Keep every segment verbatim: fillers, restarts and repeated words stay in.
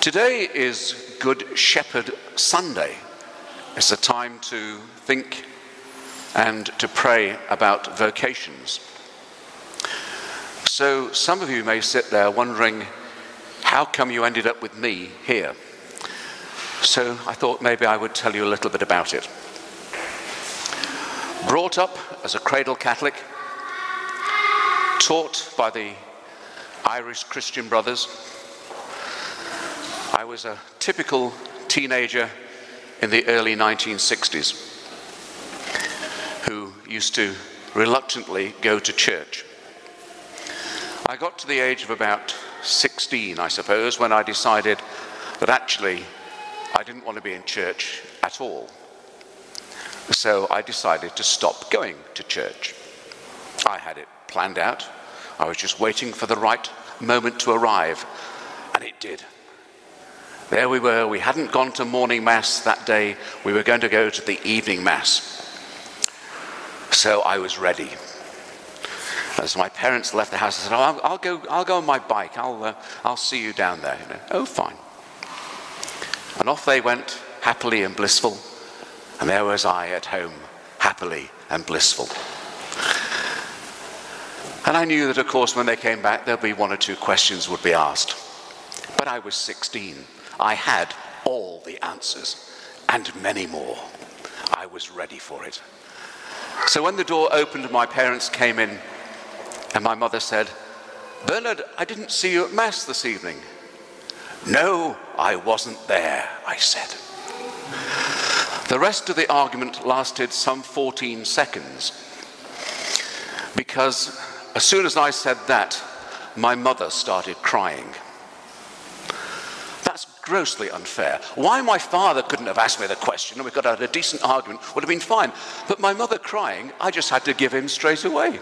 Today is Good Shepherd Sunday. It's a time to think and to pray about vocations. So some of you may sit there wondering, how come you ended up with me here? So I thought maybe I would tell you a little bit about it. Brought up as a cradle Catholic, taught by the Irish Christian Brothers. I was a typical teenager in the early nineteen sixties who used to reluctantly go to church. I got to the age of about sixteen, I suppose, when I decided that actually I didn't want to be in church at all. So I decided to stop going to church. I had it planned out. I was just waiting for the right moment to arrive, and it did. There we were. We hadn't gone to morning mass that day. We were going to go to the evening mass. So I was ready. As my parents left the house, I said, "Oh, I'll, I'll go. I'll go on my bike. I'll, uh, I'll see you down there." You know, "Oh, fine." And off they went, happily and blissful. And there was I at home, happily and blissful. And I knew that, of course, when they came back, there'd be one or two questions would be asked. But I was sixteen. I had all the answers, and many more. I was ready for it. So when the door opened and my parents came in, and my mother said, "Bernard, I didn't see you at Mass this evening." "No, I wasn't there," I said. The rest of the argument lasted some fourteen seconds, because as soon as I said that, my mother started crying. That's grossly unfair. Why my father couldn't have asked me the question and we could have had a decent argument would have been fine. But my mother crying, I just had to give in straight away.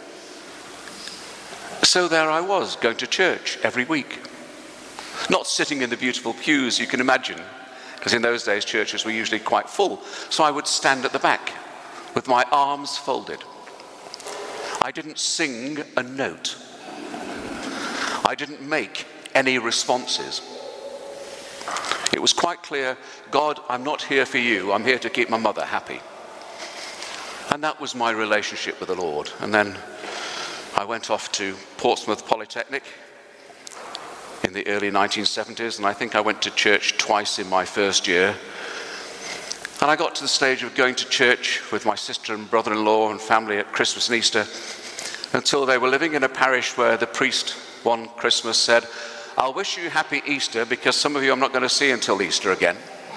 So there I was, going to church every week. Not sitting in the beautiful pews you can imagine, because in those days churches were usually quite full. So I would stand at the back with my arms folded. I didn't sing a note. I didn't make any responses. It was quite clear, God, I'm not here for you. I'm here to keep my mother happy. And that was my relationship with the Lord. And then I went off to Portsmouth Polytechnic in the early nineteen seventies, and I think I went to church twice in my first year. And I got to the stage of going to church with my sister and brother-in-law and family at Christmas and Easter, until they were living in a parish where the priest one Christmas said, "I'll wish you happy Easter because some of you I'm not going to see until Easter again."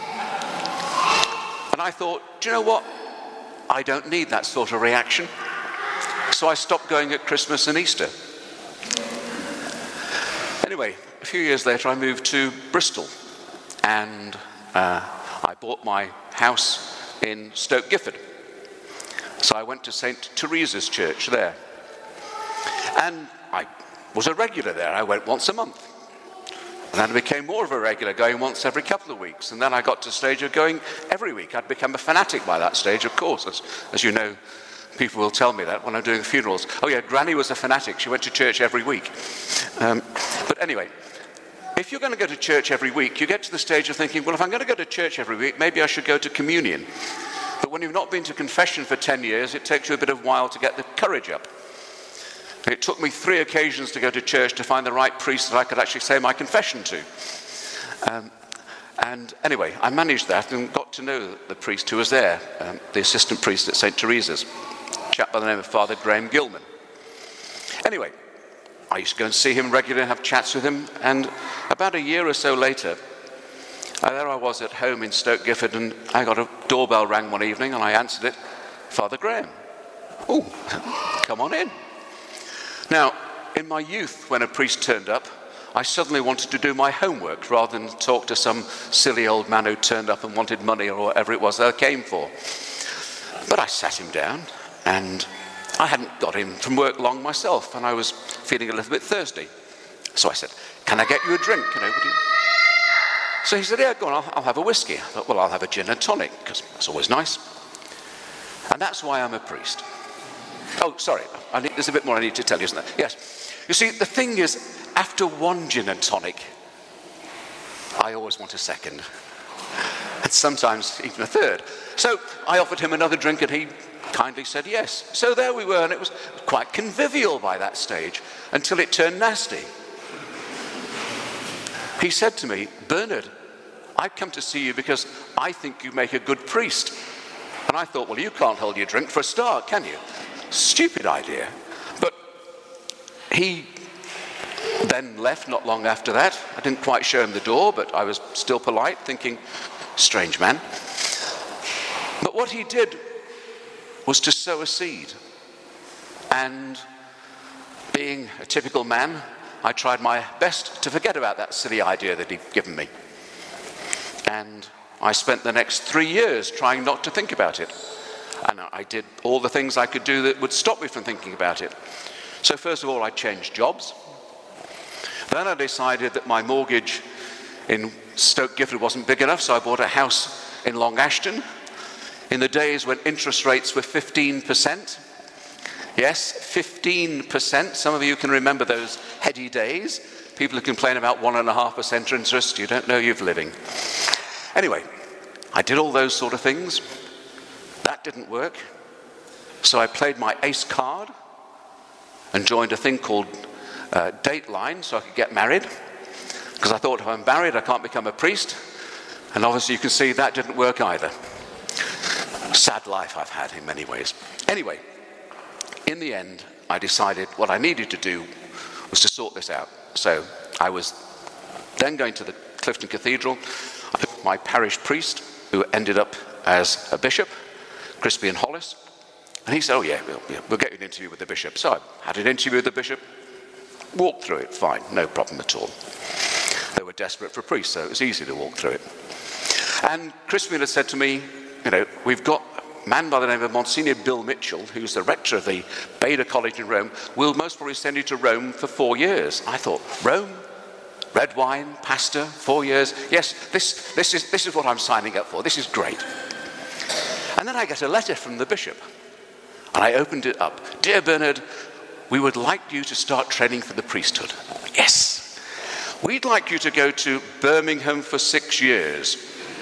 And I thought, do you know what? I don't need that sort of reaction. So I stopped going at Christmas and Easter. Anyway, a few years later I moved to Bristol, and uh, I bought my house in Stoke Gifford. So I went to Saint Teresa's church there. And I was a regular there. I went once a month. And then I became more of a regular, going once every couple of weeks. And then I got to the stage of going every week. I'd become a fanatic by that stage, of course. As, as you know, people will tell me that when I'm doing funerals. "Oh yeah, Granny was a fanatic. She went to church every week." Um, but anyway, if you're going to go to church every week, you get to the stage of thinking, well, if I'm going to go to church every week, maybe I should go to communion. But when you've not been to confession for ten years, it takes you a bit of a while to get the courage up. It took me three occasions to go to church to find the right priest that I could actually say my confession to. Um, and anyway, I managed that and got to know the priest who was there, um, the assistant priest at Saint Teresa's, a chap by the name of Father Graham Gilman. Anyway, I used to go and see him regularly and have chats with him, and about a year or so later, uh, there I was at home in Stoke Gifford, and I got a doorbell rang one evening, and I answered it. "Father Graham." "Oh, come on in." Now, in my youth, when a priest turned up, I suddenly wanted to do my homework rather than talk to some silly old man who turned up and wanted money or whatever it was that I came for. But I sat him down, and I hadn't got in from work long myself, and I was feeling a little bit thirsty. So I said, "Can I get you a drink? You know, would you?" So he said, "Yeah, go on, I'll, I'll have a whiskey." I thought, well, I'll have a gin and tonic, because that's always nice. And that's why I'm a priest. Oh, sorry, I need, there's a bit more I need to tell you, isn't there? Yes. You see, the thing is, after one gin and tonic, I always want a second, and sometimes even a third. So I offered him another drink, and he kindly said yes. So there we were, and it was quite convivial by that stage, until it turned nasty. He said to me, "Bernard, I've come to see you because I think you make a good priest." And I thought, well, you can't hold your drink for a start, can you? Stupid idea. But he then left not long after that. I didn't quite show him the door, but I was still polite, thinking, strange man. But what he did was to sow a seed. And being a typical man, I tried my best to forget about that silly idea that he'd given me. And I spent the next three years trying not to think about it. And I did all the things I could do that would stop me from thinking about it. So first of all, I changed jobs. Then I decided that my mortgage in Stoke Gifford wasn't big enough, so I bought a house in Long Ashton in the days when interest rates were fifteen percent. Yes, fifteen percent. Some of you can remember those heady days. People who complain about one and a half percent interest, you don't know you're living. Anyway, I did all those sort of things. That didn't work. So I played my ace card and joined a thing called uh, Dateline so I could get married. Because I thought if I'm married, I can't become a priest. And obviously you can see that didn't work either. Sad life I've had in many ways. Anyway, in the end, I decided what I needed to do was to sort this out. So I was then going to the Clifton Cathedral. I picked my parish priest, who ended up as a bishop, Crispian Hollis. And he said, oh yeah, we'll, we'll get you an interview with the bishop. So I had an interview with the bishop, walked through it, fine, no problem at all. They were desperate for a priest, so it was easy to walk through it. And Crispian had said to me, you know, we've got a man by the name of Monsignor Bill Mitchell, who's the rector of the Beda College in Rome, will most probably send you to Rome for four years. I thought, Rome? Red wine, pasta, four years? Yes, this, this, is, this is what I'm signing up for. This is great. And then I get a letter from the bishop. And I opened it up. Dear Bernard, we would like you to start training for the priesthood. Yes. We'd like you to go to Birmingham for six years.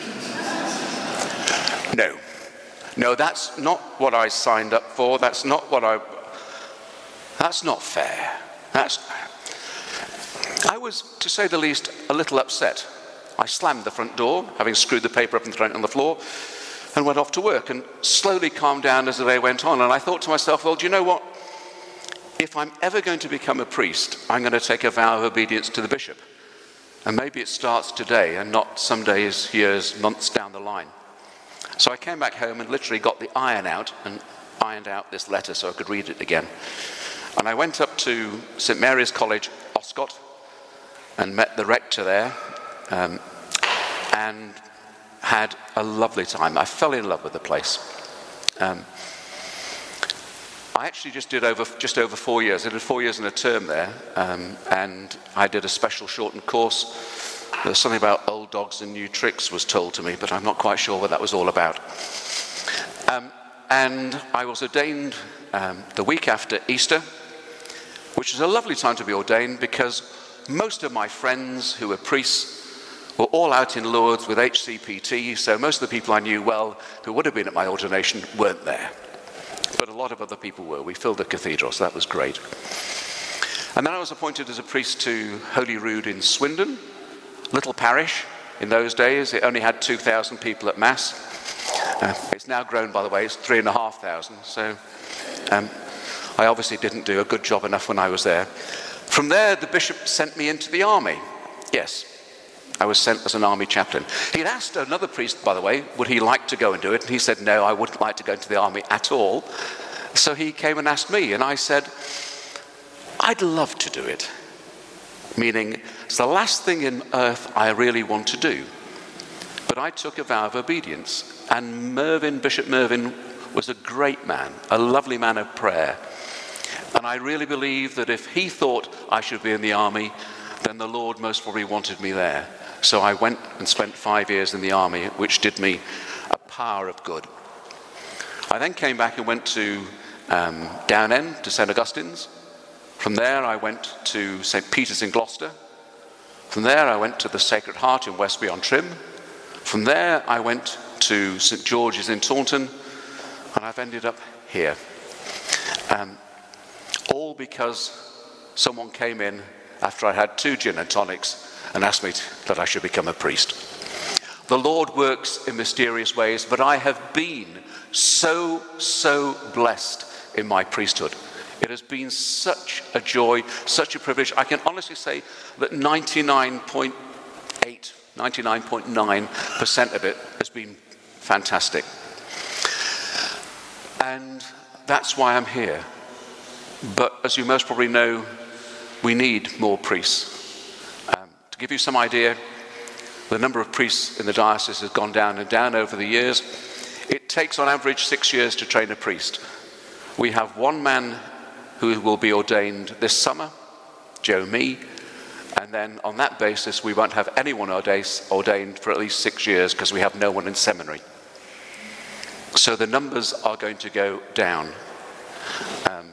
No. No, that's not what I signed up for. That's not what I... That's not fair. That's... I was, to say the least, a little upset. I slammed the front door, having screwed the paper up and thrown it on the floor, and went off to work, and slowly calmed down as the day went on. And I thought to myself, well, do you know what? If I'm ever going to become a priest, I'm going to take a vow of obedience to the bishop. And maybe it starts today and not some days, years, months down the line. So I came back home and literally got the iron out and ironed out this letter so I could read it again. And I went up to Saint Mary's College, Oscott, and met the rector there, um, and had a lovely time. I fell in love with the place. Um, I actually just did over just over four years. I did four years in a term there, um, and I did a special shortened course. There was something about old dogs and new tricks was told to me, but I'm not quite sure what that was all about. Um, and I was ordained um, the week after Easter, which is a lovely time to be ordained because most of my friends who were priests were all out in Lourdes with H C P T, so most of the people I knew well who would have been at my ordination weren't there. But a lot of other people were. We filled the cathedral, so that was great. And then I was appointed as a priest to Holyrood in Swindon, little parish. In those days, it only had two thousand people at Mass. Uh, it's now grown, by the way, it's three and a half thousand, so um, I obviously didn't do a good job enough when I was there. From there, the bishop sent me into the army. Yes, I was sent as an army chaplain. He'd asked another priest, by the way, would he like to go and do it? And he said, no, I wouldn't like to go into the army at all. So he came and asked me, and I said, I'd love to do it. Meaning, it's the last thing in earth I really want to do. But I took a vow of obedience. And Mervyn, Bishop Mervyn, was a great man, a lovely man of prayer. And I really believe that if he thought I should be in the army, then the Lord most probably wanted me there. So I went and spent five years in the army, which did me a power of good. I then came back and went to um, Downend, to Saint Augustine's. From there I went to Saint Peter's in Gloucester, From there, I went to the Sacred Heart in Westbury-on-Trim. From there, I went to St George's in Taunton, and I've ended up here. Um, all because someone came in after I had two gin and tonics and asked me to, that I should become a priest. The Lord works in mysterious ways, but I have been so, so blessed in my priesthood. It has been such a joy, such a privilege. I can honestly say that ninety-nine point eight, ninety-nine point nine percent of it has been fantastic. And that's why I'm here. But as you most probably know, we need more priests. Um, to give you some idea, the number of priests in the diocese has gone down and down over the years. It takes on average six years to train a priest. We have one man who will be ordained this summer, Joe Me, and then on that basis we won't have anyone ordained for at least six years because we have no one in seminary. So the numbers are going to go down. Um,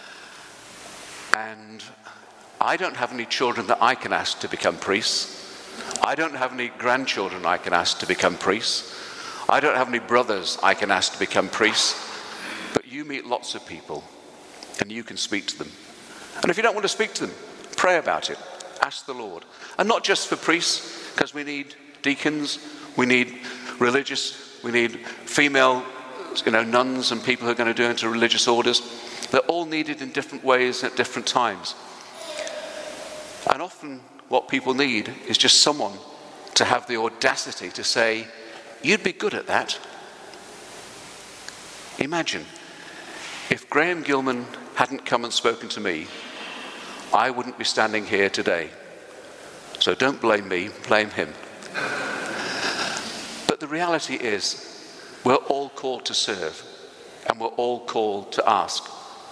and I don't have any children that I can ask to become priests. I don't have any grandchildren I can ask to become priests. I don't have any brothers I can ask to become priests. But you meet lots of people and you can speak to them. And if you don't want to speak to them, pray about it. Ask the Lord. And not just for priests, because we need deacons, we need religious, we need female, you know, nuns and people who are going to do into religious orders. They're all needed in different ways at different times. And often what people need is just someone to have the audacity to say, you'd be good at that. Imagine, if Graham Gilman hadn't come and spoken to me, I wouldn't be standing here today. So don't blame me, blame him. But the reality is, we're all called to serve, and we're all called to ask.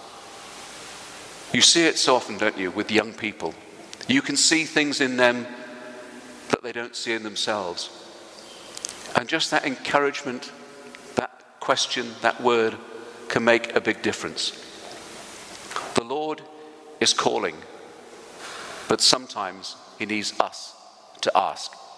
You see it so often, don't you, with young people. You can see things in them that they don't see in themselves. And just that encouragement, that question, that word, can make a big difference. The Lord is calling, but sometimes he needs us to ask.